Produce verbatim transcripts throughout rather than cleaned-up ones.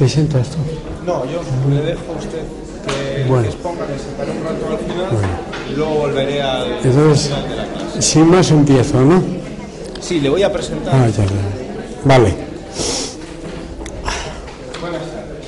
¿Te sientas tú? No, yo le dejo a usted que, bueno. que exponga, que se pare un rato al final, bueno. y luego volveré al Entonces, final de la clase. Sin más empiezo, ¿no? Sí, le voy a presentar. Ah, ya, ya. Vale. Buenas tardes.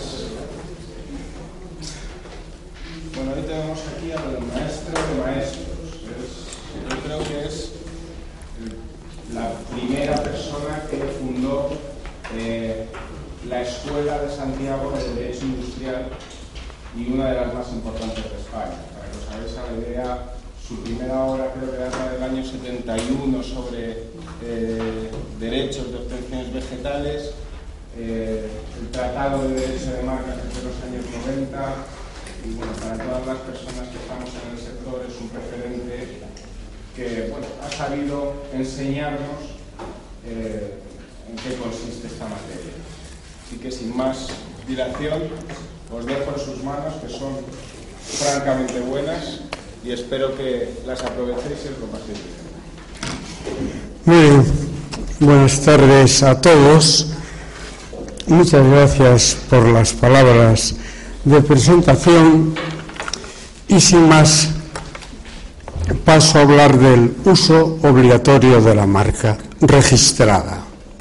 Bueno, hoy tenemos aquí al maestro de maestros. Es, yo creo que es la primera persona que fundó eh, la Escuela de Santiago de Derecho Industrial y una de las más importantes de España. Para que os hagáis a la idea, su primera obra creo que data del año setenta y uno sobre eh, derechos de obtenciones vegetales, eh, el Tratado de Derecho de Marcas desde los años noventa, y bueno, para todas las personas que estamos en el sector es un referente que bueno, ha sabido enseñarnos eh, en qué consiste esta materia. Así que sin más dilación, os dejo en sus manos, que son francamente buenas, y espero que las aprovechéis y os lo paséis bien. Muy bien. Buenas tardes a todos. Muchas gracias por las palabras de presentación y sin más paso a hablar del uso obligatorio de la marca registrada.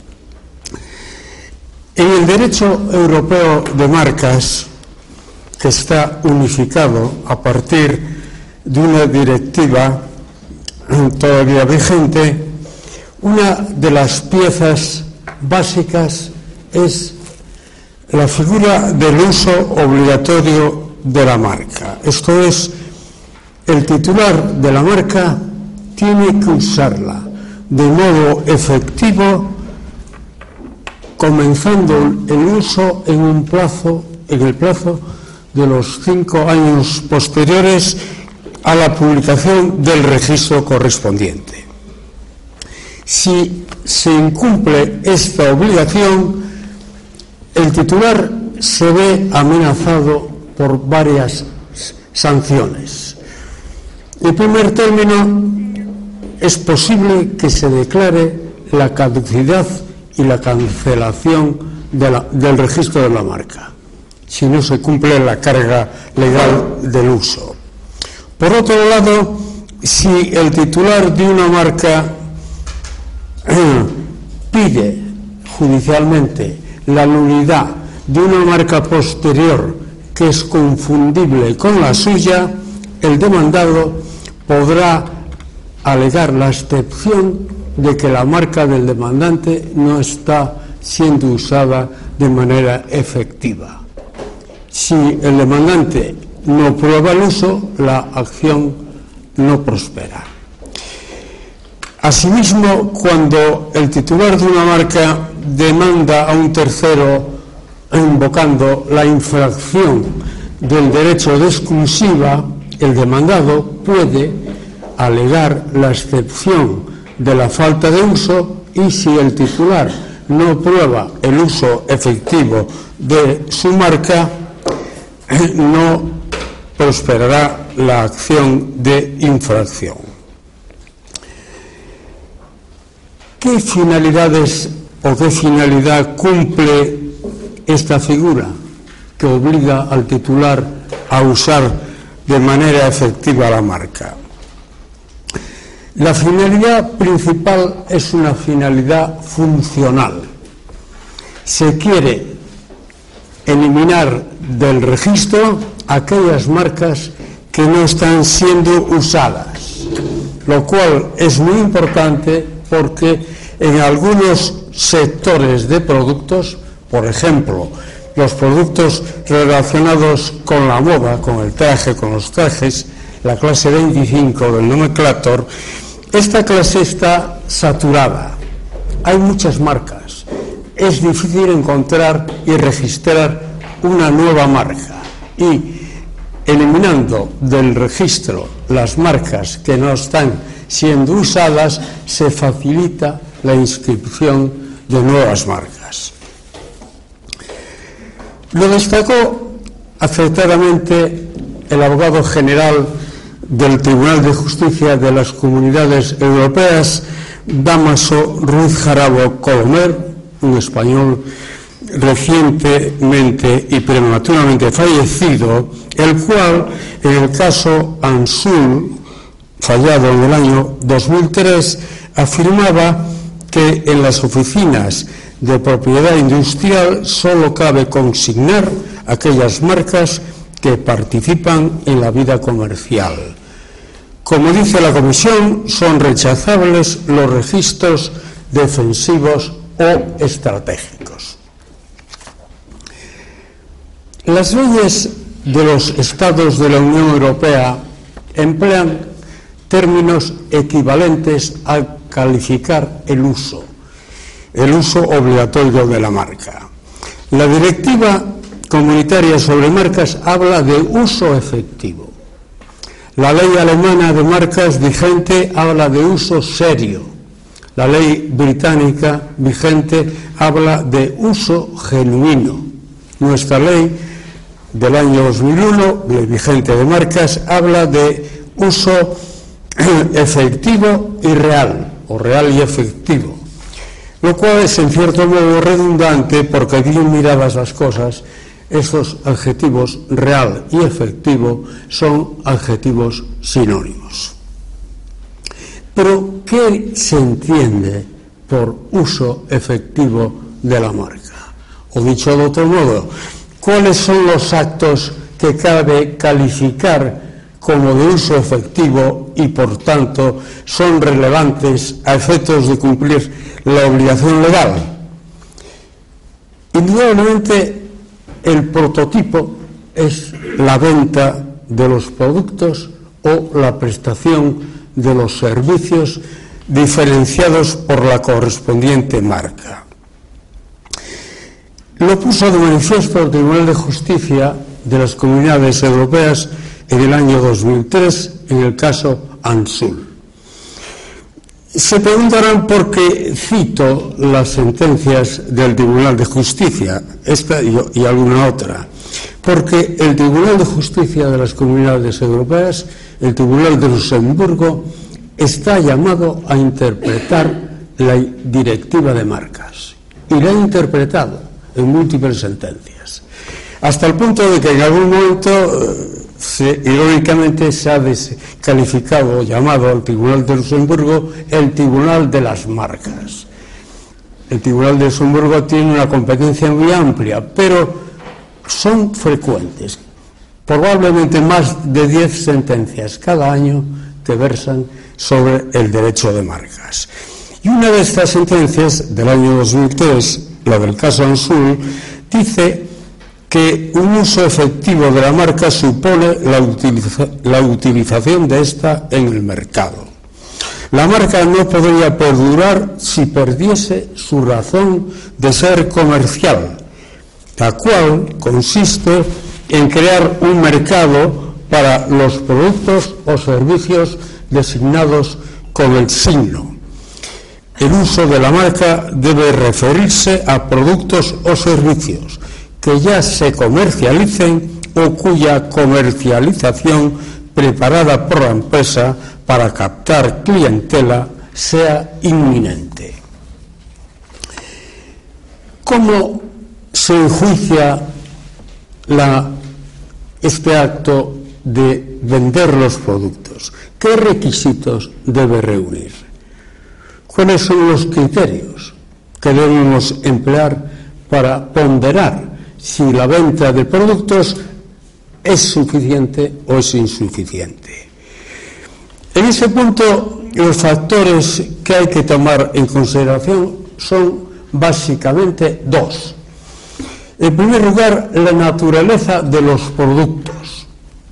En el derecho europeo de marcas, que está unificado a partir de una directiva todavía vigente, una de las piezas básicas es la figura del uso obligatorio de la marca. Esto es, el titular de la marca tiene que usarla de modo efectivo, comenzando el uso en un plazo, en el plazo de los cinco años posteriores a la publicación del registro correspondiente. Si se incumple esta obligación, el titular se ve amenazado por varias sanciones. En primer término, es posible que se declare la caducidad y la cancelación de la, del registro de la marca, si no se cumple la carga legal del uso. Por otro lado, si el titular de una marca eh, pide judicialmente la nulidad de una marca posterior que es confundible con la suya, el demandado podrá alegar la excepción de que la marca del demandante no está siendo usada de manera efectiva. Si el demandante no prueba el uso, la acción no prospera. Asimismo, cuando el titular de una marca demanda a un tercero invocando la infracción del derecho de exclusiva, el demandado puede alegar la excepción de la falta de uso, y si el titular no prueba el uso efectivo de su marca, no prosperará la acción de infracción. ¿Qué finalidades o qué finalidad cumple esta figura que obliga al titular a usar de manera efectiva la marca? La finalidad principal es una finalidad funcional. Se quiere eliminar del registro aquellas marcas que no están siendo usadas, lo cual es muy importante porque en algunos sectores de productos, por ejemplo, los productos relacionados con la moda, con el traje, con los trajes, la clase veinticinco del nomenclator, esta clase está saturada. Hay muchas marcas. Es difícil encontrar y registrar una nueva marca. Y eliminando del registro las marcas que no están siendo usadas, se facilita la inscripción de nuevas marcas. Lo destacó acertadamente el abogado general del Tribunal de Justicia de las Comunidades Europeas, Dámaso Ruiz Jarabo Colomer, un español recientemente y prematuramente fallecido, el cual, en el caso Ansul, fallado en el año dos mil tres, afirmaba que en las oficinas de propiedad industrial solo cabe consignar aquellas marcas que participan en la vida comercial. Como dice la Comisión, son rechazables los registros defensivos o estratégicos. Las leyes de los Estados de la Unión Europea emplean términos equivalentes al calificar el uso, el uso obligatorio de la marca. La Directiva Comunitaria sobre Marcas habla de uso efectivo. La ley alemana de marcas vigente habla de uso serio. La ley británica vigente habla de uso genuino. Nuestra ley del año dos mil uno, ley vigente de marcas, habla de uso efectivo y real, o real y efectivo, lo cual es en cierto modo redundante porque bien miradas las cosas, estos adjetivos real y efectivo son adjetivos sinónimos. Pero, ¿qué se entiende por uso efectivo de la marca? O dicho de otro modo, ¿cuáles son los actos que cabe calificar como de uso efectivo y, por tanto, son relevantes a efectos de cumplir la obligación legal? Indudablemente, el prototipo es la venta de los productos o la prestación de los servicios diferenciados por la correspondiente marca. Lo puso de manifiesto el Tribunal de Justicia de las Comunidades Europeas en el año dos mil tres, en el caso Ansul. Se preguntarán por qué cito las sentencias del Tribunal de Justicia, esta y, y alguna otra. Porque el Tribunal de Justicia de las Comunidades Europeas, el Tribunal de Luxemburgo, está llamado a interpretar la Directiva de Marcas. Y la ha interpretado en múltiples sentencias. Hasta el punto de que en algún momento, se, irónicamente, se ha descalificado o llamado al Tribunal de Luxemburgo el Tribunal de las Marcas. El Tribunal de Luxemburgo tiene una competencia muy amplia, pero son frecuentes, probablemente más de diez sentencias cada año que versan sobre el derecho de marcas. Y una de estas sentencias, del año dos mil tres, la del caso Ansul, dice que un uso efectivo de la marca supone la, utiliza, la utilización de esta en el mercado. La marca no podría perdurar si perdiese su razón de ser comercial, la cual consiste en crear un mercado para los productos o servicios designados con el signo. El uso de la marca debe referirse a productos o servicios que ya se comercialicen o cuya comercialización preparada por la empresa para captar clientela sea inminente. ¿Cómo se enjuicia la, este acto de vender los productos? ¿Qué requisitos debe reunir? ¿Cuáles son los criterios que debemos emplear para ponderar si la venta de productos es suficiente o es insuficiente? En ese punto, los factores que hay que tomar en consideración son básicamente dos. En primer lugar, la naturaleza de los productos.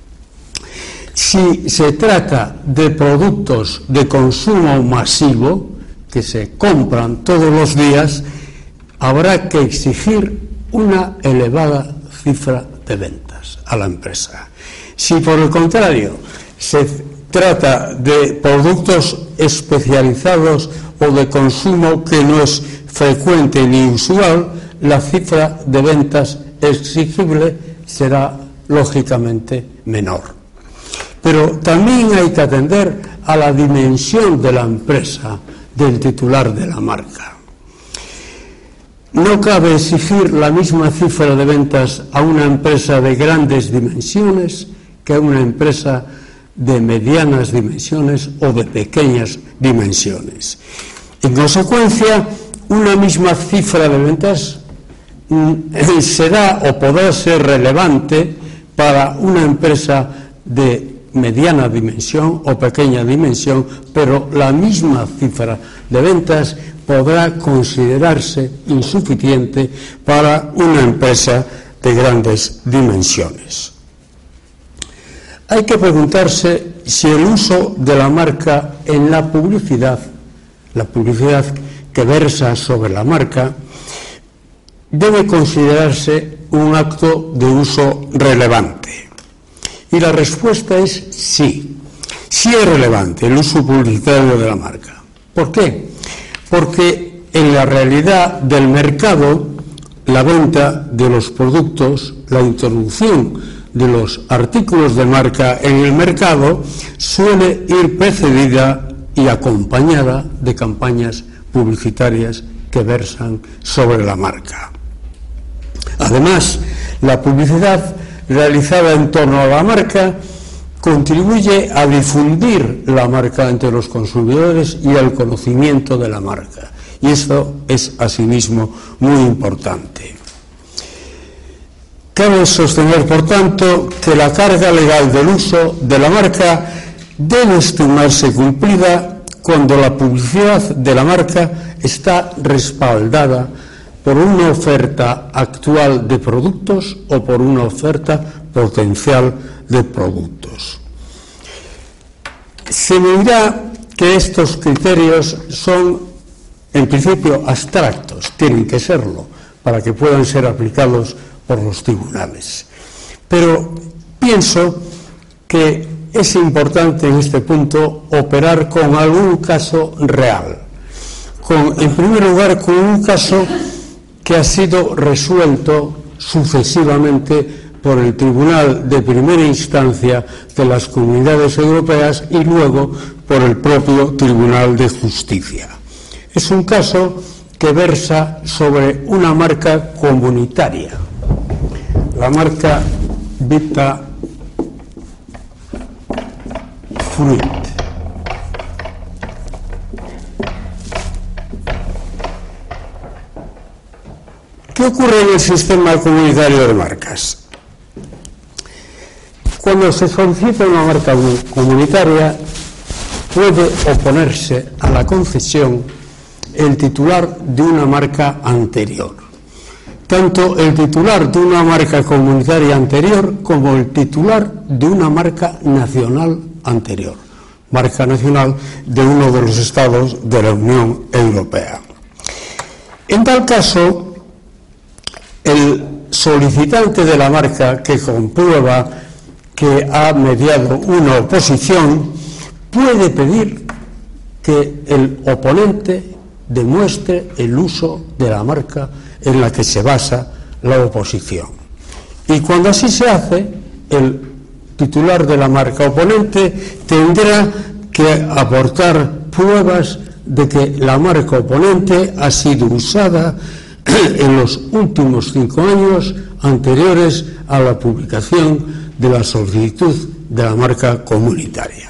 Si se trata de productos de consumo masivo, que se compran todos los días, habrá que exigir una elevada cifra de ventas a la empresa. Si por el contrario se trata de productos especializados o de consumo que no es frecuente ni usual, la cifra de ventas exigible será lógicamente menor. Pero también hay que atender a la dimensión de la empresa, del titular de la marca. no cabe exigir la misma cifra de ventas a una empresa de grandes dimensiones que a una empresa de medianas dimensiones o de pequeñas dimensiones. En consecuencia, una misma cifra de ventas será o podrá ser relevante para una empresa de mediana dimensión o pequeña dimensión, pero la misma cifra de ventas podrá considerarse insuficiente para una empresa de grandes dimensiones. Hay que preguntarse si el uso de la marca en la publicidad, la publicidad que versa sobre la marca, debe considerarse un acto de uso relevante. Y la respuesta es sí. Sí es relevante el uso publicitario de la marca. ¿Por qué? Porque en la realidad del mercado, la venta de los productos, la introducción de los artículos de marca en el mercado suele ir precedida y acompañada de campañas publicitarias que versan sobre la marca. Además, la publicidad realizada en torno a la marca contribuye a difundir la marca entre los consumidores y al conocimiento de la marca. Y esto es asimismo muy importante. Cabe sostener, por tanto, que la carga legal del uso de la marca debe estimarse cumplida cuando la publicidad de la marca está respaldada por una oferta actual de productos o por una oferta potencial de productos. Se me dirá que estos criterios son, en principio, abstractos, tienen que serlo, para que puedan ser aplicados por los tribunales. Pero pienso que es importante en este punto operar con algún caso real, con, en primer lugar, con un caso que ha sido resuelto sucesivamente por el Tribunal de Primera Instancia de las Comunidades Europeas y luego por el propio Tribunal de Justicia. Es un caso que versa sobre una marca comunitaria, la marca Vita Fruit. ¿Qué ocurre en el sistema comunitario de marcas? Cuando se solicita una marca comunitaria, puede oponerse a la concesión el titular de una marca anterior. Tanto el titular de una marca comunitaria anterior como el titular de una marca nacional anterior, marca nacional de uno de los estados de la Unión Europea. En tal caso, el solicitante de la marca que comprueba que ha mediado una oposición puede pedir que el oponente demuestre el uso de la marca en la que se basa la oposición. Y cuando así se hace, el titular de la marca oponente tendrá que aportar pruebas de que la marca oponente ha sido usada en los últimos cinco años anteriores a la publicación de la solicitud de la marca comunitaria.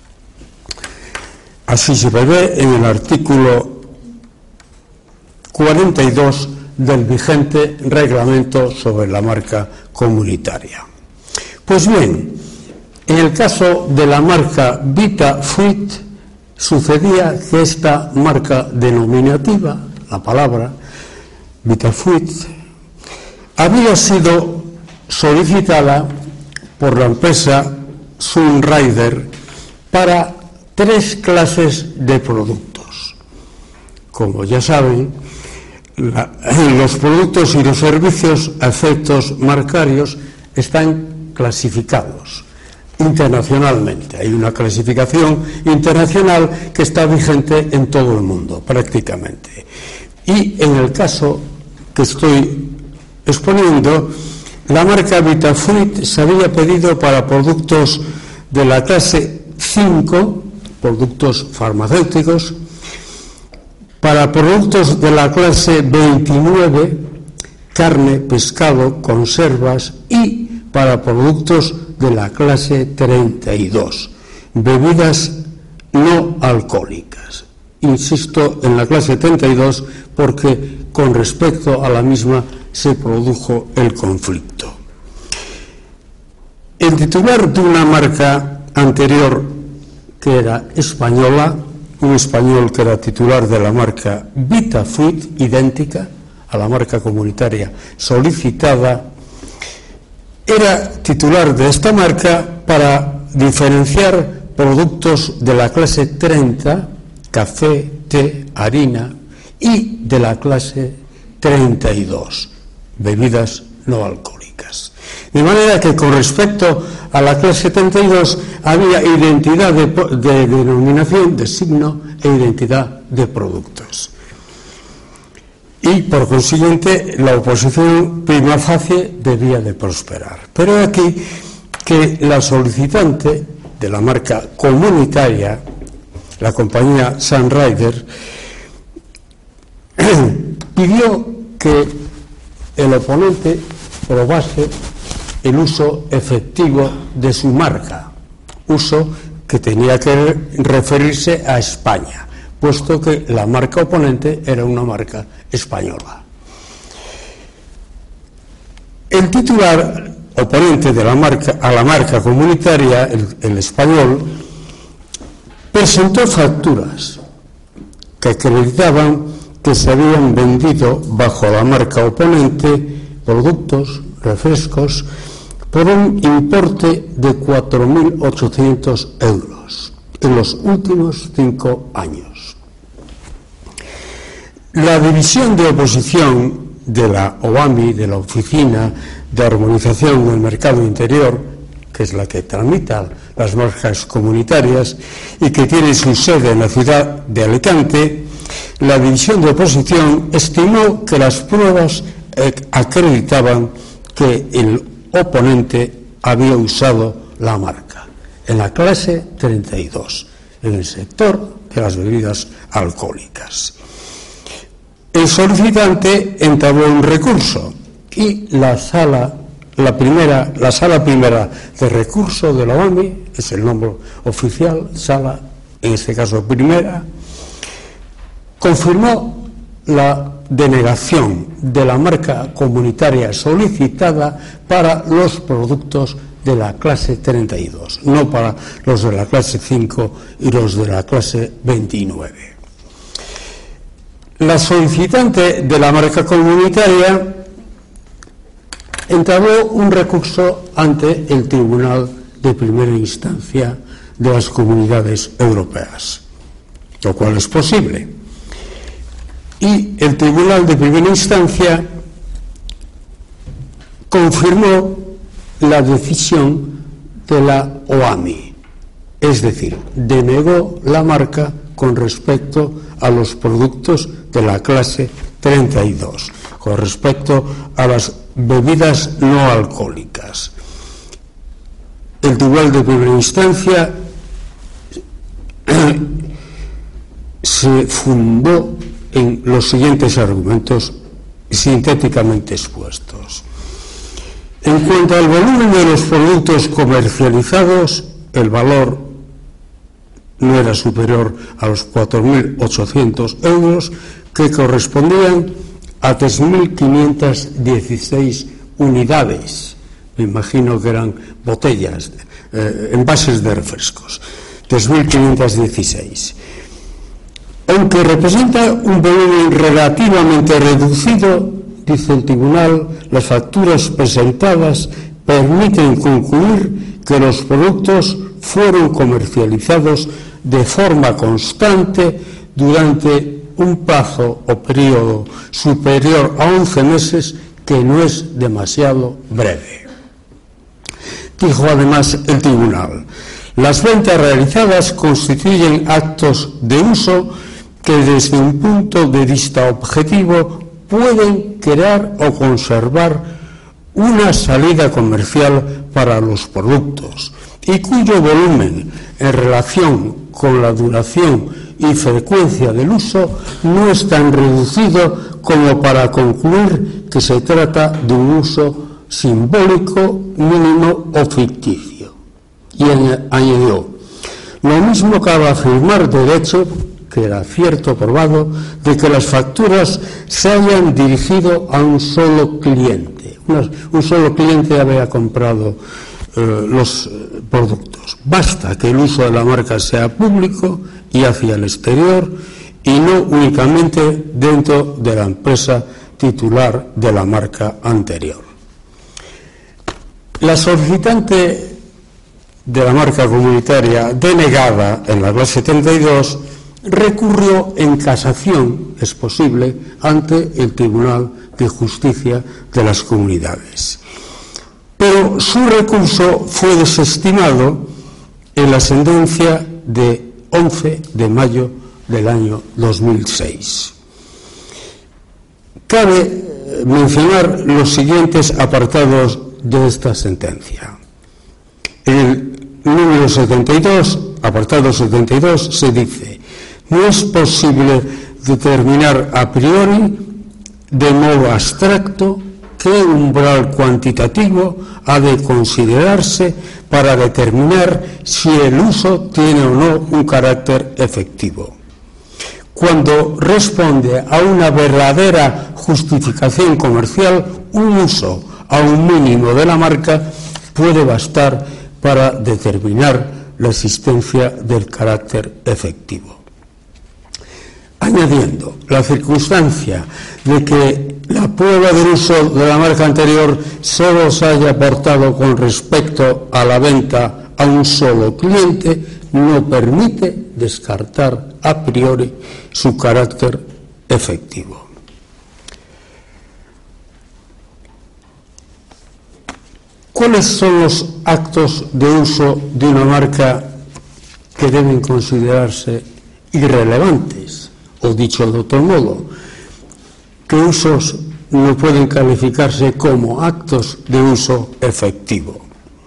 Así se prevé en el artículo cuarenta y dos del vigente reglamento sobre la marca comunitaria. Pues bien, en el caso de la marca Vita Fruit sucedía que esta marca denominativa, la palabra Vita Fruit, había sido solicitada por la empresa Sunrider para tres clases de productos. Como ya saben, la, los productos y los servicios a efectos marcarios están clasificados internacionalmente. Hay una clasificación internacional que está vigente en todo el mundo, prácticamente. Y en el caso que estoy exponiendo, la marca Vita Fruit se había pedido para productos de la clase cinco, productos farmacéuticos, Para productos de la clase veintinueve, carne, pescado, conservas, y para productos de la clase treinta y dos, bebidas no alcohólicas. Insisto en la clase treinta y dos porque con respecto a la misma se produjo el conflicto. El titular de una marca anterior, que era española, un español que era titular de la marca Vitafruit, idéntica a la marca comunitaria solicitada, era titular de esta marca para diferenciar productos de la clase treinta, café, té, harina, y de la clase treinta y dos, bebidas no alcohólicas. De manera que con respecto a la clase treinta y dos había identidad de, de denominación, de signo e identidad de productos. Y por consiguiente la oposición prima facie debía de prosperar. Pero aquí que la solicitante de la marca comunitaria, la compañía Sunrider, pidió que el oponente probase el uso efectivo de su marca, uso que tenía que referirse a España, puesto que la marca oponente era una marca española. El titular oponente de la marca, a la marca comunitaria, el, el español, presentó facturas que acreditaban que se habían vendido bajo la marca oponente productos, refrescos, por un importe de cuatro mil ochocientos euros en los últimos cinco años. La división de oposición de la OAMI, de la Oficina de Armonización del Mercado Interior, que es la que tramita las marcas comunitarias y que tiene su sede en la ciudad de Alicante, la división de oposición estimó que las pruebas acreditaban que el oponente había usado la marca en la clase treinta y dos, en el sector de las bebidas alcohólicas. El solicitante entabló un recurso y la sala, la primera, la sala primera de recurso de la OAMI, es el nombre oficial, sala, en este caso primera, confirmó la denegación de la marca comunitaria solicitada para los productos de la clase treinta y dos, no para los de la clase cinco y los de la clase veintinueve. La solicitante de la marca comunitaria entabló un recurso ante el Tribunal de Primera Instancia de las Comunidades Europeas, lo cual es posible. Y el Tribunal de Primera Instancia confirmó la decisión de la OAMI, es decir, denegó la marca con respecto a los productos de la clase treinta y dos, con respecto a las bebidas no alcohólicas. El Tribunal de Primera Instancia se fundó en los siguientes argumentos sintéticamente expuestos. En cuanto al volumen de los productos comercializados, el valor no era superior a los cuatro mil ochocientos euros, que correspondían a tres mil quinientas dieciséis unidades. Me imagino que eran botellas, eh, envases de refrescos. tres mil quinientas dieciséis. Aunque representa un volumen relativamente reducido, dice el tribunal, las facturas presentadas permiten concluir que los productos fueron comercializados de forma constante durante un plazo o periodo superior a once meses, que no es demasiado breve. Dijo además el tribunal: las ventas realizadas constituyen actos de uso que desde un punto de vista objetivo pueden crear o conservar una salida comercial para los productos y cuyo volumen en relación con la duración y frecuencia del uso no es tan reducido como para concluir que se trata de un uso simbólico, mínimo o ficticio. Y añadió: lo mismo cabe afirmar de hecho, que era cierto probado, de que las facturas se hayan dirigido a un solo cliente. Una, un solo cliente había comprado eh, los productos. Basta que el uso de la marca sea público y hacia el exterior, y no únicamente dentro de la empresa titular de la marca anterior. La solicitante de la marca comunitaria denegada en la clase setenta y dos recurrió en casación, es posible, ante el Tribunal de Justicia de las Comunidades. Pero su recurso fue desestimado en la sentencia de once de mayo del año dos mil seis. Cabe mencionar los siguientes apartados de esta sentencia. En el número setenta y dos, apartado setenta y dos, se dice: no es posible determinar a priori, de modo abstracto, qué umbral cuantitativo ha de considerarse para determinar si el uso tiene o no un carácter efectivo. Cuando responde a una verdadera justificación comercial, un uso a un mínimo de la marca puede bastar para determinar la existencia del carácter efectivo. Añadiendo, la circunstancia de que la prueba del uso de la marca anterior solo se haya aportado con respecto a la venta a un solo cliente no permite descartar a priori su carácter efectivo. ¿Cuáles son los actos de uso de una marca que deben considerarse irrelevantes? O dicho de otro modo, ¿qué usos no pueden calificarse como actos de uso efectivo?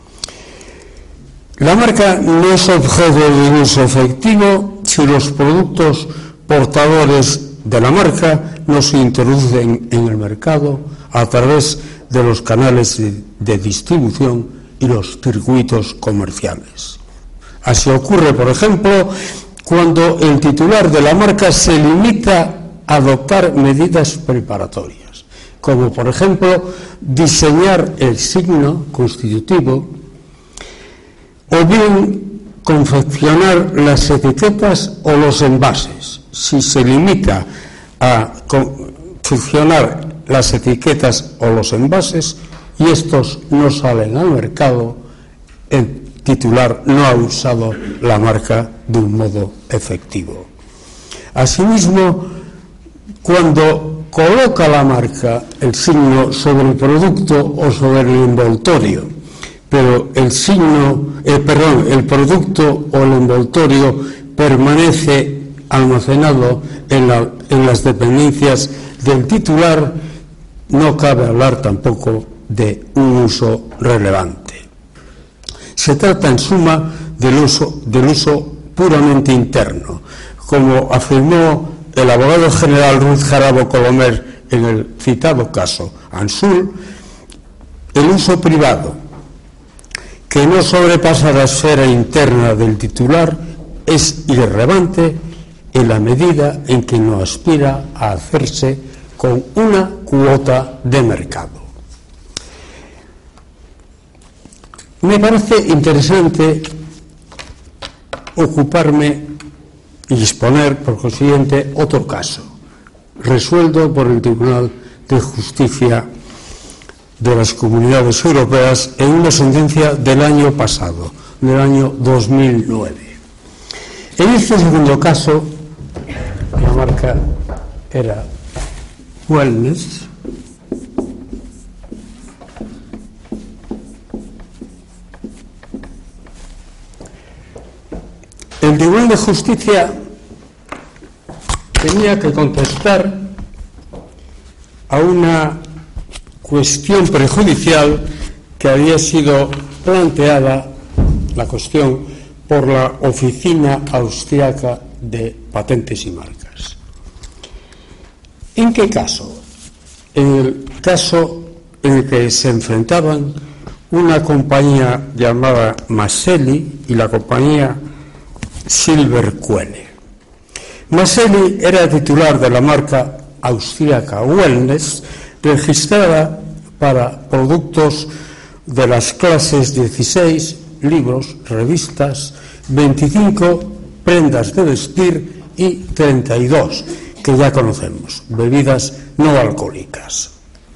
La marca no es objeto de uso efectivo si los productos portadores de la marca no se introducen en el mercado a través de los canales de, de distribución y los circuitos comerciales. Así ocurre, por ejemplo, cuando el titular de la marca se limita a adoptar medidas preparatorias, como por ejemplo diseñar el signo constitutivo o bien confeccionar las etiquetas o los envases. Si se limita a confeccionar las etiquetas o los envases y estos no salen al mercado, el titular no ha usado la marca de un modo efectivo. Asimismo, cuando coloca la marca el signo sobre el producto o sobre el envoltorio, pero el signo, eh, perdón, el producto o el envoltorio permanece almacenado en, la, en las dependencias del titular, no cabe hablar tampoco de un uso relevante. Se trata, en suma, del uso, del uso puramente interno. Como afirmó el abogado general Ruiz Jarabo Colomer en el citado caso Ansul, el uso privado, que no sobrepasa la esfera interna del titular, es irrelevante en la medida en que no aspira a hacerse con una cuota de mercado. Me parece interesante ocuparme y exponer, por consiguiente, otro caso, resuelto por el Tribunal de Justicia de las Comunidades Europeas en una sentencia del año pasado, del año dos mil nueve. En este segundo caso, la marca era Wellness. El Tribunal de Justicia tenía que contestar a una cuestión prejudicial que había sido planteada, la cuestión, por la Oficina Austriaca de Patentes y Marcas. ¿En qué caso? En el caso en el que se enfrentaban una compañía llamada Maselli y la compañía Silber-Quelle. Maselli era titular de la marca austríaca Wellness, registrada para productos de las clases dieciséis, libros, revistas, veinticinco, prendas de vestir y treinta y dos, que ya conocemos, bebidas no alcohólicas.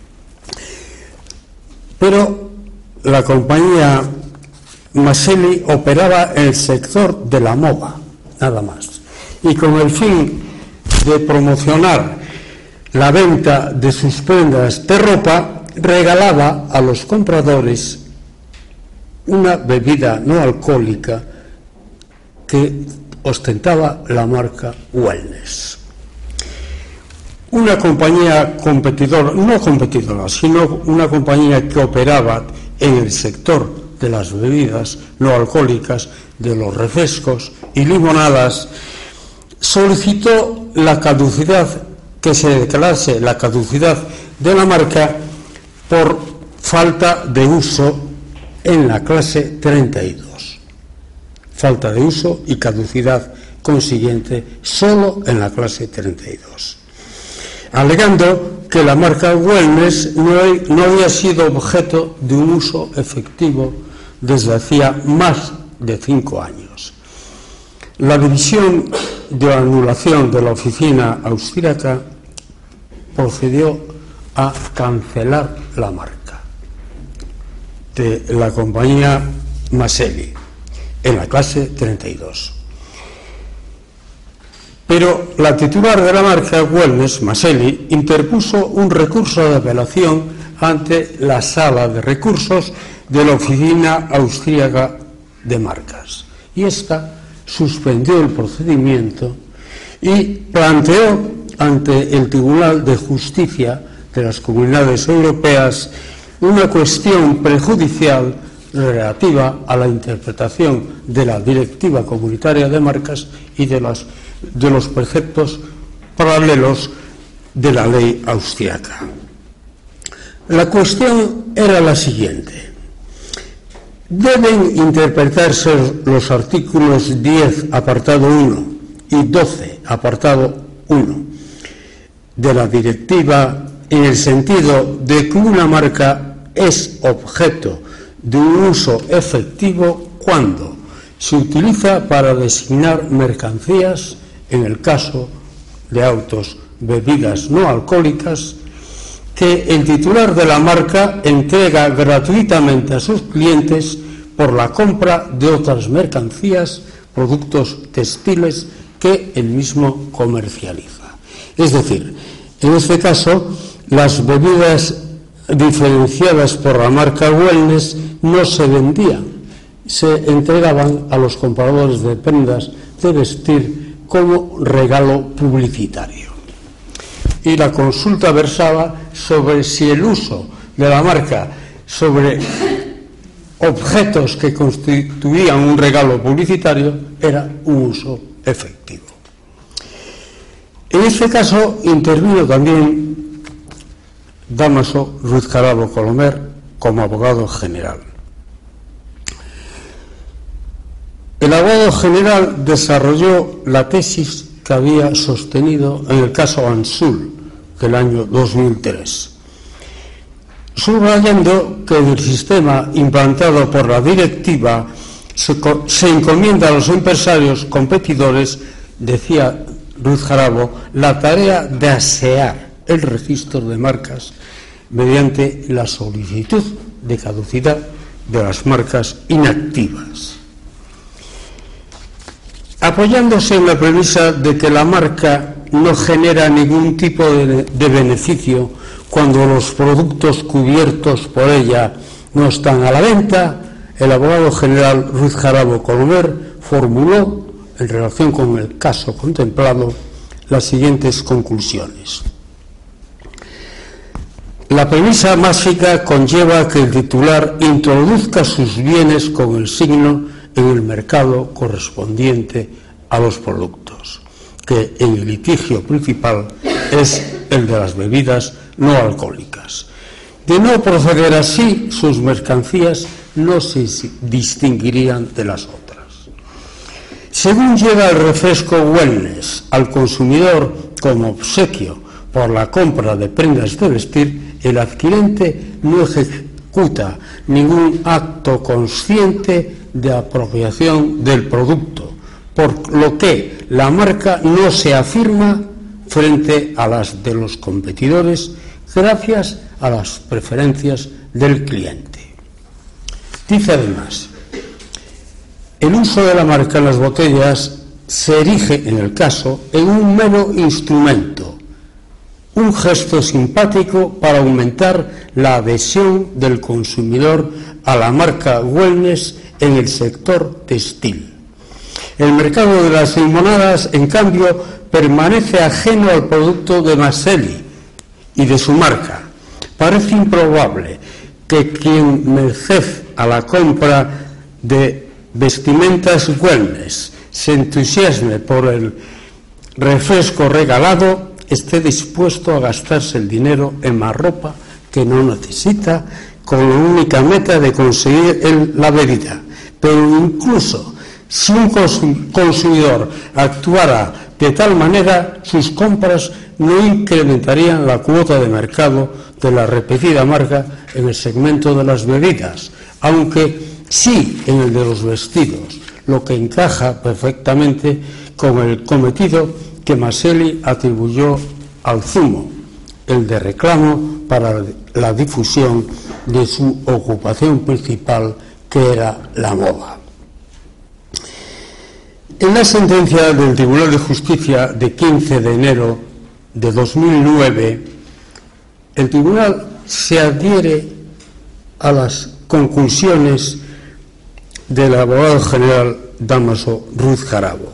Pero la compañía Maselli operaba en el sector de la moda, nada más, y con el fin de promocionar la venta de sus prendas de ropa, regalaba a los compradores una bebida no alcohólica que ostentaba la marca Wellness. Una compañía competidora, no competidora, sino una compañía que operaba en el sector de las bebidas no alcohólicas, de los refrescos y limonadas, solicitó la caducidad, que se declarase la caducidad de la marca por falta de uso en la clase treinta y dos. Falta de uso y caducidad consiguiente solo en la clase treinta y dos. Alegando que la marca Wellness no, no había sido objeto de un uso efectivo desde hacía más de cinco años. La división de anulación de la oficina austríaca procedió a cancelar la marca de la compañía Maselli en la clase treinta y dos. Pero la titular de la marca Wellness, Maselli, interpuso un recurso de apelación ante la sala de recursos de la oficina austríaca de marcas. Y esta suspendió el procedimiento y planteó ante el Tribunal de Justicia de las Comunidades Europeas una cuestión prejudicial relativa a la interpretación de la Directiva Comunitaria de Marcas y de, las, de los preceptos paralelos de la ley austríaca. La cuestión era la siguiente: ¿deben interpretarse los artículos diez, apartado uno, y doce, apartado uno, de la directiva en el sentido de que una marca es objeto de un uso efectivo cuando se utiliza para designar mercancías, en el caso de autos, bebidas no alcohólicas, que el titular de la marca entrega gratuitamente a sus clientes por la compra de otras mercancías, productos textiles que él mismo comercializa? Es decir, en este caso, las bebidas diferenciadas por la marca Wellness no se vendían, se entregaban a los compradores de prendas de vestir como regalo publicitario. Y la consulta versaba sobre si el uso de la marca sobre objetos que constituían un regalo publicitario era un uso efectivo. En este caso intervino también Dámaso Ruiz Jarabo Colomer como abogado general. El abogado general desarrolló la tesis que había sostenido en el caso Ansul del año dos mil tres, subrayando que el sistema implantado por la directiva se, se encomienda a los empresarios competidores, decía Ruiz Jarabo, la tarea de asear el registro de marcas mediante la solicitud de caducidad de las marcas inactivas. Apoyándose en la premisa de que la marca no genera ningún tipo de, de beneficio cuando los productos cubiertos por ella no están a la venta, el abogado general Ruiz Jarabo Colomer formuló, en relación con el caso contemplado, las siguientes conclusiones. La premisa básica conlleva que el titular introduzca sus bienes con el signo en el mercado correspondiente a los productos, que en el litigio principal es el de las bebidas no alcohólicas. De no proceder así, sus mercancías no se distinguirían de las otras. Según llega el refresco wellness al consumidor como obsequio por la compra de prendas de vestir, el adquirente no ejecuta ningún acto consciente de apropiación del producto, por lo que la marca no se afirma frente a las de los competidores gracias a las preferencias del cliente. Dice además, el uso de la marca en las botellas se erige, en el caso, en un mero instrumento, un gesto simpático para aumentar la adhesión del consumidor a la marca wellness en el sector textil. El mercado de las limonadas, en cambio, permanece ajeno al producto de Marcelli y de su marca. Parece improbable que quien, merced a la compra de vestimentas wellness, se entusiasme por el refresco regalado, esté dispuesto a gastarse el dinero en más ropa que no necesita, con la única meta de conseguir el, la bebida. Pero incluso si un consumidor actuara de tal manera, sus compras no incrementarían la cuota de mercado de la repetida marca en el segmento de las bebidas, aunque sí en el de los vestidos, lo que encaja perfectamente con el cometido que Marcelli atribuyó al zumo, el de reclamo para la difusión de su ocupación principal, que era la moda. En la sentencia del Tribunal de Justicia de quince de enero de dos mil nueve, el Tribunal se adhiere a las conclusiones del abogado general Dámaso Ruiz Jarabo.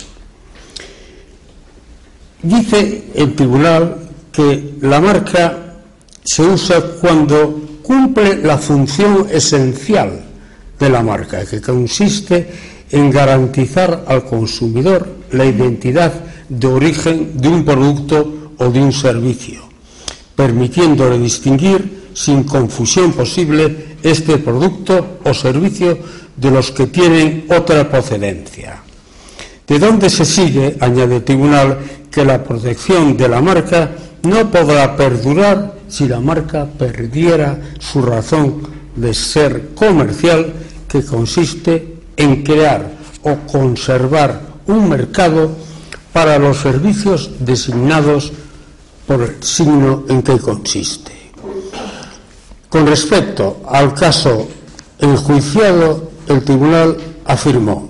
Dice el Tribunal que la marca se usa cuando cumple la función esencial de la marca, que consiste en garantizar al consumidor la identidad de origen de un producto o de un servicio, permitiéndole distinguir sin confusión posible este producto o servicio de los que tienen otra procedencia. De donde se sigue, añade el Tribunal, que la protección de la marca no podrá perdurar si la marca perdiera su razón de ser comercial, que consiste en crear o conservar un mercado para los servicios designados por el signo en que consiste. Con respecto al caso enjuiciado, el Tribunal afirmó,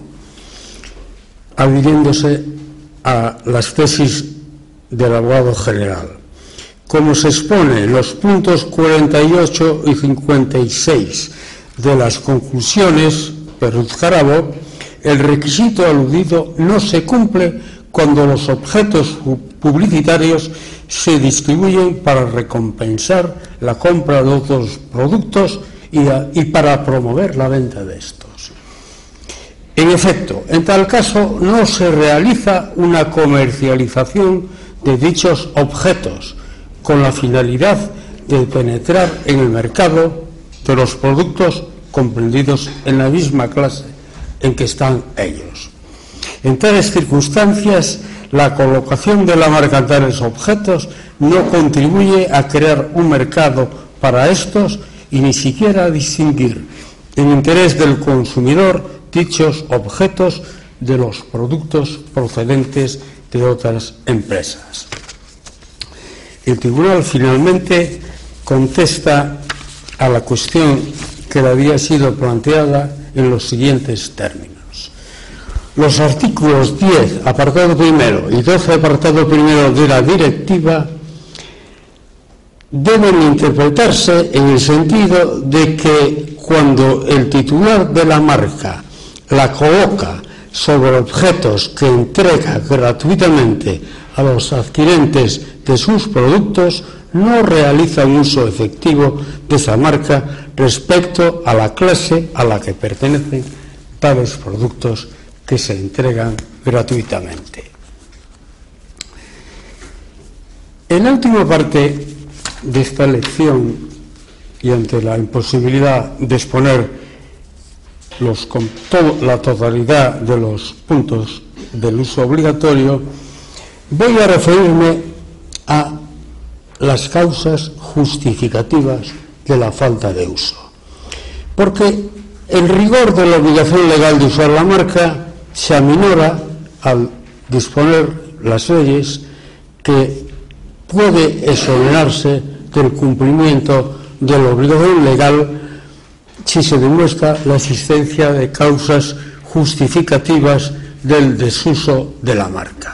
adhiriéndose a las tesis del abogado general, como se expone en los puntos cuarenta y ocho y cincuenta y seis de las conclusiones de Ruiz Jarabo, el requisito aludido no se cumple cuando los objetos publicitarios se distribuyen para recompensar la compra de otros productos y, a, y para promover la venta de estos. En efecto, en tal caso no se realiza una comercialización de dichos objetos con la finalidad de penetrar en el mercado de los productos comprendidos en la misma clase en que están ellos. En tales circunstancias, la colocación de la marca en tales objetos no contribuye a crear un mercado para estos y ni siquiera a distinguir, en interés del consumidor, dichos objetos de los productos procedentes de otras empresas. El Tribunal finalmente contesta a la cuestión que le había sido planteada en los siguientes términos. Los artículos diez, apartado primero, y doce, apartado primero de la directiva deben interpretarse en el sentido de que cuando el titular de la marca la coloca sobre objetos que entrega gratuitamente a los adquirentes de sus productos, no realiza un uso efectivo de esa marca respecto a la clase a la que pertenecen tales productos que se entregan gratuitamente. En la última parte de esta lección, y ante la imposibilidad de exponer los, con todo, la totalidad de los puntos del uso obligatorio, voy a referirme a las causas justificativas de la falta de uso. Porque el rigor de la obligación legal de usar la marca se aminora al disponer las leyes que puede exonerarse del cumplimiento de la obligación legal si se demuestra la existencia de causas justificativas del desuso de la marca.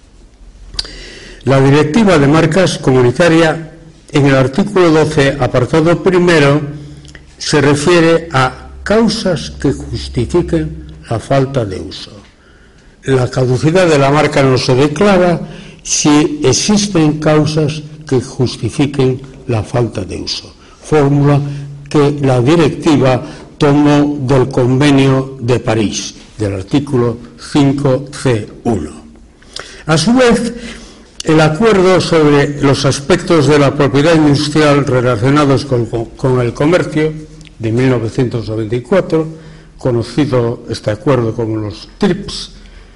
La Directiva de Marcas Comunitaria, en el artículo doce, apartado primero, se refiere a causas que justifiquen la falta de uso. La caducidad de la marca no se declara si existen causas que justifiquen la falta de uso, fórmula que la directiva tomó del Convenio de París, del artículo cinco ce uno. A su vez, el acuerdo sobre los aspectos de la propiedad industrial relacionados con, con el comercio de mil novecientos noventa y cuatro, conocido este acuerdo como los TRIPS,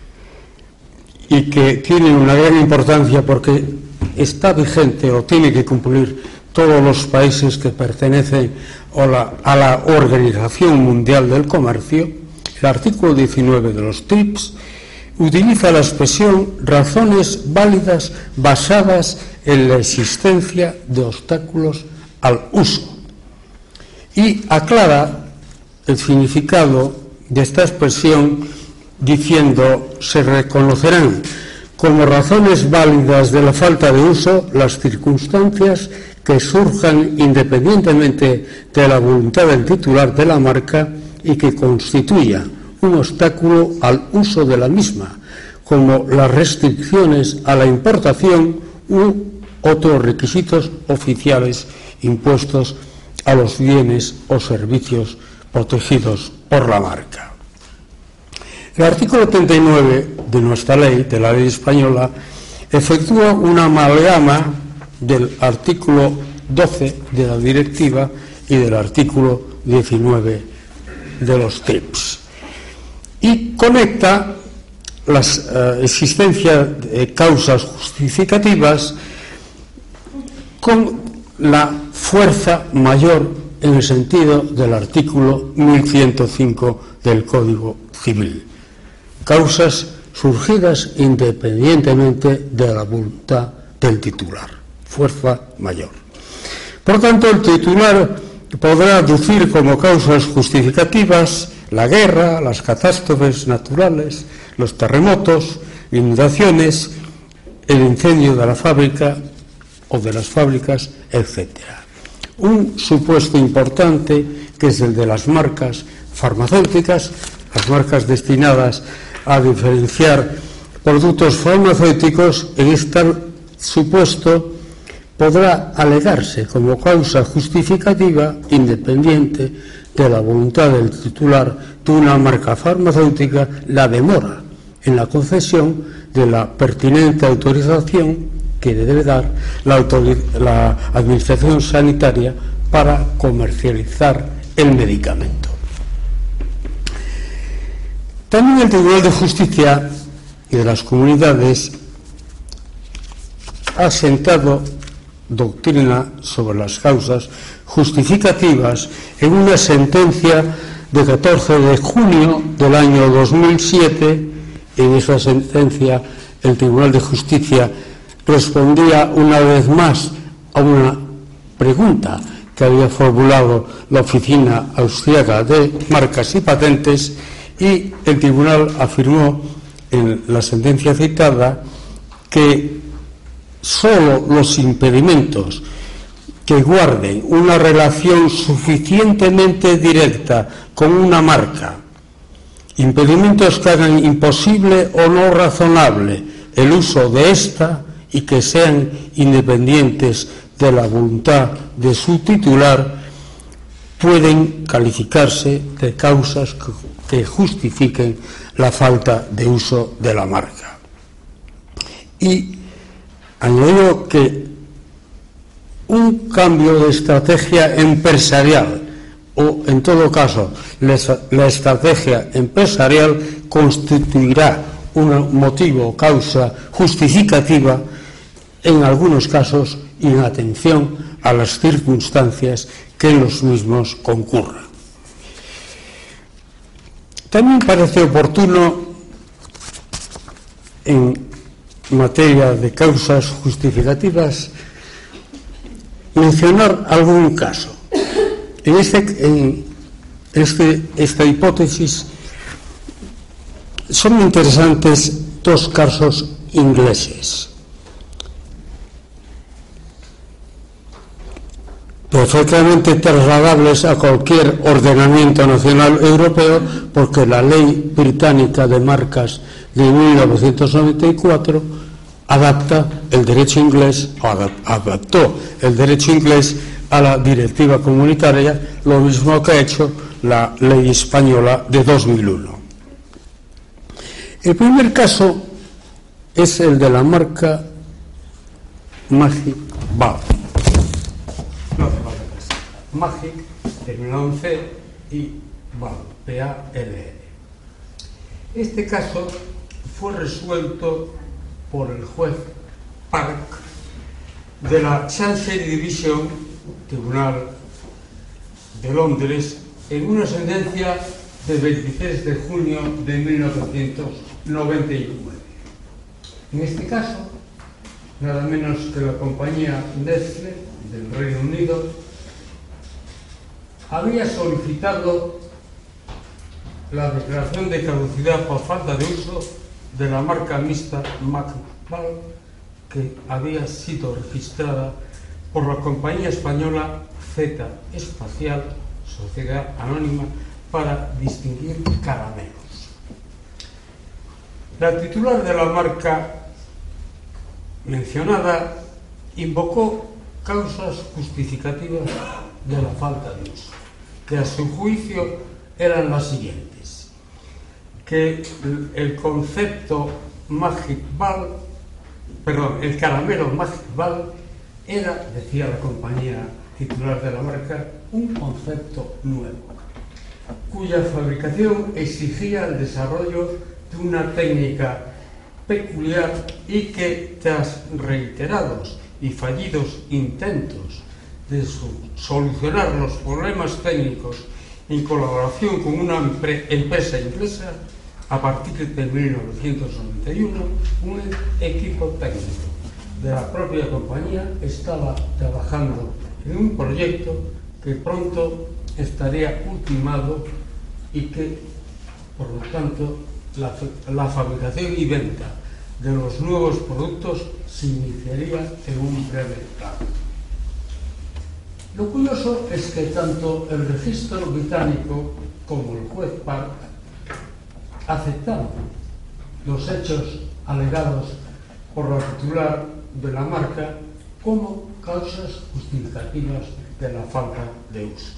y que tiene una gran importancia porque está vigente o tiene que cumplir todos los países que pertenecen a la, a la Organización Mundial del Comercio. El artículo diecinueve de los TRIPS utiliza la expresión razones válidas basadas en la existencia de obstáculos al uso y aclara el significado de esta expresión diciendo: se reconocerán como razones válidas de la falta de uso las circunstancias que surjan independientemente de la voluntad del titular de la marca y que constituya un obstáculo al uso de la misma, como las restricciones a la importación u otros requisitos oficiales impuestos a los bienes o servicios protegidos por la marca. El artículo treinta y nueve de nuestra ley, de la ley española, efectúa una amalgama del artículo doce de la directiva y del artículo diecinueve de los TRIPS y conecta la eh, existencia de causas justificativas con la fuerza mayor en el sentido del artículo mil ciento cinco del Código Civil. Causas surgidas independientemente de la voluntad del titular, fuerza mayor. Por tanto, el titular podrá aducir como causas justificativas la guerra, las catástrofes naturales, los terremotos, inundaciones, el incendio de la fábrica o de las fábricas, etcétera. Un supuesto importante, que es el de las marcas farmacéuticas, las marcas destinadas a diferenciar productos farmacéuticos, en este supuesto podrá alegarse como causa justificativa independiente de la voluntad del titular de una marca farmacéutica la demora en la concesión de la pertinente autorización que debe dar la, la Administración Sanitaria para comercializar el medicamento. También el Tribunal de Justicia y de las Comunidades ha sentado doctrina sobre las causas justificativas en una sentencia de catorce de junio del año dos mil siete. En esa sentencia el Tribunal de Justicia respondía una vez más a una pregunta que había formulado la Oficina Austríaca de Marcas y Patentes, y el Tribunal afirmó en la sentencia citada que sólo los impedimentos que guarden una relación suficientemente directa con una marca, impedimentos que hagan imposible o no razonable el uso de ésta y que sean independientes de la voluntad de su titular, pueden calificarse de causas que justifiquen la falta de uso de la marca. Y añadió que un cambio de estrategia empresarial, o en todo caso la estrategia empresarial, constituirá un motivo o causa justificativa en algunos casos y en atención a las circunstancias que en los mismos concurran. También parece oportuno, en materia de causas justificativas, mencionar algún caso. En, este, en este, esta hipótesis son interesantes dos casos ingleses, perfectamente trasladables a cualquier ordenamiento nacional europeo, porque la ley británica de marcas de mil novecientos noventa y cuatro adapta el derecho inglés, o adaptó el derecho inglés a la directiva comunitaria, lo mismo que ha hecho la ley española de dos mil uno. El primer caso es el de la marca Magic Ball. Magic, terminado en C, y Ball, P A L L. Este caso fue resuelto por el juez Park de la Chancery Division, Tribunal de Londres, en una sentencia de veintitrés de junio de mil novecientos noventa y nueve. En este caso, nada menos que la compañía Nestlé del Reino Unido había solicitado la declaración de caducidad por falta de uso de la marca mixta Magic Ball, que había sido registrada por la compañía española Z Espacial, Sociedad Anónima, para distinguir caramelos. La titular de la marca mencionada invocó causas justificativas de la falta de uso, que a su juicio eran las siguientes: que el concepto Magic Ball, perdón, el caramelo Magic Ball era, decía la compañía titular de la marca, un concepto nuevo, cuya fabricación exigía el desarrollo de una técnica peculiar y que, tras reiterados y fallidos intentos de solucionar los problemas técnicos en colaboración con una empresa inglesa, a partir de mil novecientos noventa y uno, un equipo técnico de la propia compañía estaba trabajando en un proyecto que pronto estaría ultimado y que, por lo tanto, la, la fabricación y venta de los nuevos productos se iniciaría en un breve plazo. Lo curioso es que tanto el registro británico como el juez Park aceptaron los hechos alegados por la titular de la marca como causas justificativas de la falta de uso.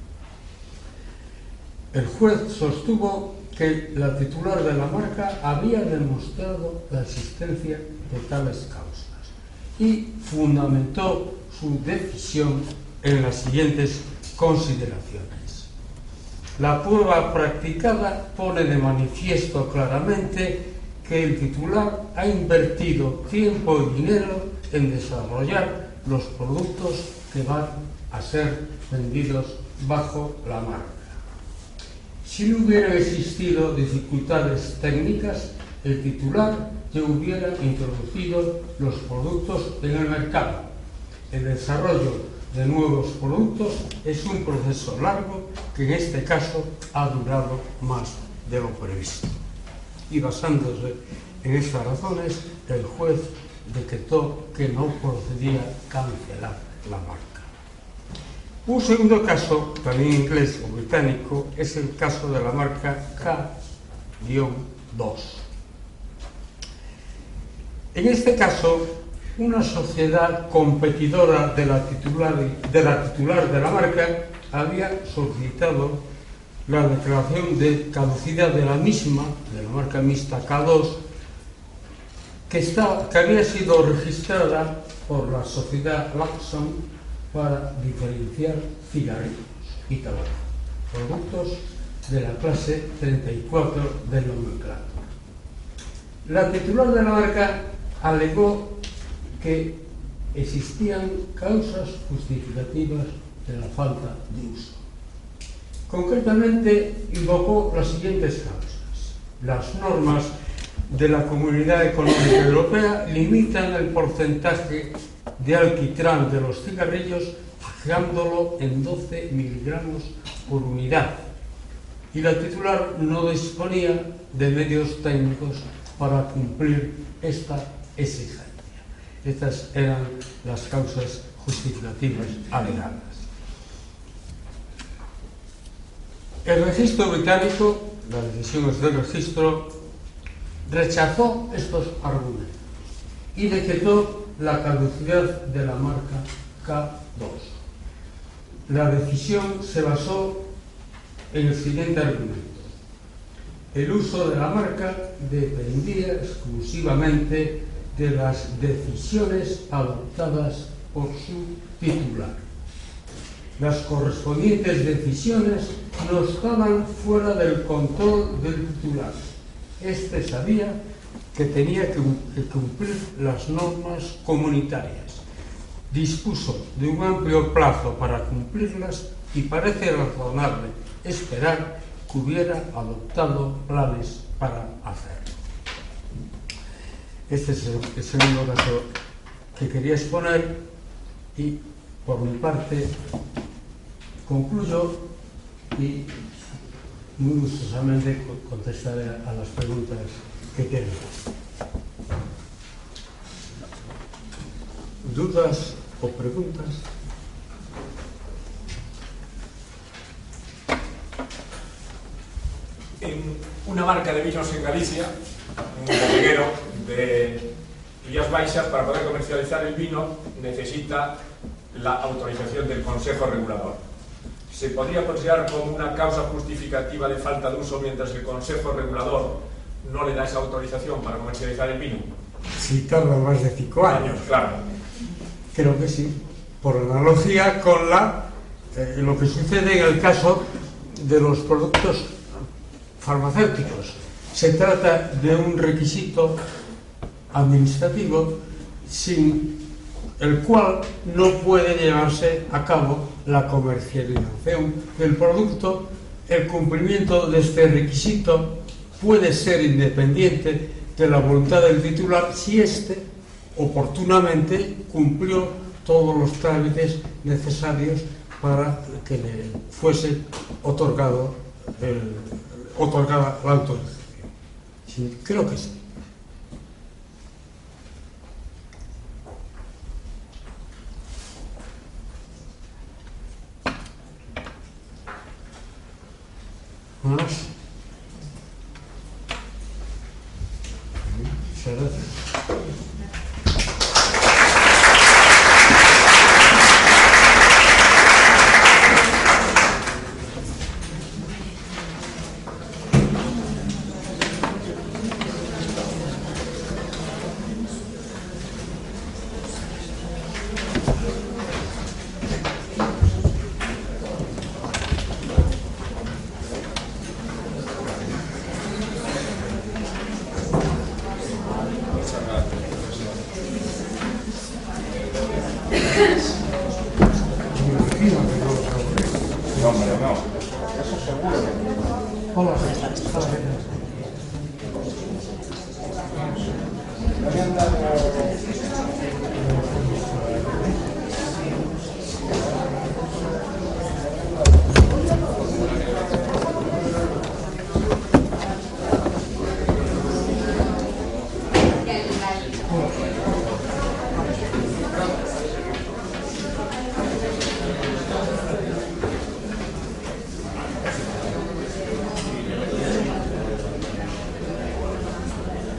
El juez sostuvo que la titular de la marca había demostrado la existencia de tales causas y fundamentó su decisión en las siguientes consideraciones. La prueba practicada pone de manifiesto claramente que el titular ha invertido tiempo y dinero en desarrollar los productos que van a ser vendidos bajo la marca. Si no hubieran existido dificultades técnicas, el titular ya hubiera introducido los productos en el mercado. El desarrollo de nuevos productos es un proceso largo que en este caso ha durado más de lo previsto. Y basándose en estas razones, el juez decretó que no procedía cancelar la marca. Un segundo caso, también inglés o británico, es el caso de la marca K dos. En este caso, una sociedad competidora de la titular de la, titular de la marca había solicitado la declaración de caducidad de la misma, de la marca mixta K dos, que, está, que había sido registrada por la sociedad Lacson para diferenciar cigarrillos y tabaco, productos de la clase treinta y cuatro del nomenclátor. La titular de la marca alegó que existían causas justificativas de la falta de uso. Concretamente, invocó las siguientes causas. Las normas de la Comunidad Económica Europea limitan el porcentaje de alquitrán de los cigarrillos fijándolo en doce miligramos por unidad, y la titular no disponía de medios técnicos para cumplir esta exigencia. Estas eran las causas justificativas alegadas. El registro británico, la decisión del registro, rechazó estos argumentos y decretó la caducidad de la marca K dos. La decisión se basó en el siguiente argumento. El uso de la marca dependía exclusivamente de las decisiones adoptadas por su titular. Las correspondientes decisiones no estaban fuera del control del titular. Este sabía que tenía que cumplir las normas comunitarias. Dispuso de un amplio plazo para cumplirlas y parece razonable esperar que hubiera adoptado planes para hacerlo. Este es el, el segundo caso que quería exponer y, por mi parte, concluyo y muy gustosamente contestaré a las preguntas que tienen. ¿Dudas o preguntas? En una marca de vinos en Galicia, un bodeguero de Rías Baixas, para poder comercializar el vino necesita la autorización del Consejo Regulador. ¿Se podría considerar como una causa justificativa de falta de uso mientras el Consejo Regulador no le da esa autorización para comercializar el vino? Si tarda más de cinco años. Claro. Creo que sí. Por analogía con la, eh, lo que sucede en el caso de los productos farmacéuticos. Se trata de un requisito administrativo sin el cual no puede llevarse a cabo la comercialización del producto. El cumplimiento de este requisito puede ser independiente de la voluntad del titular si éste oportunamente cumplió todos los trámites necesarios para que le fuese otorgado el, otorgada la autorización. Sí, creo que sí. ¿Más? Muchas gracias. No, hombre, no. Eso seguro que no. Hola. Hola.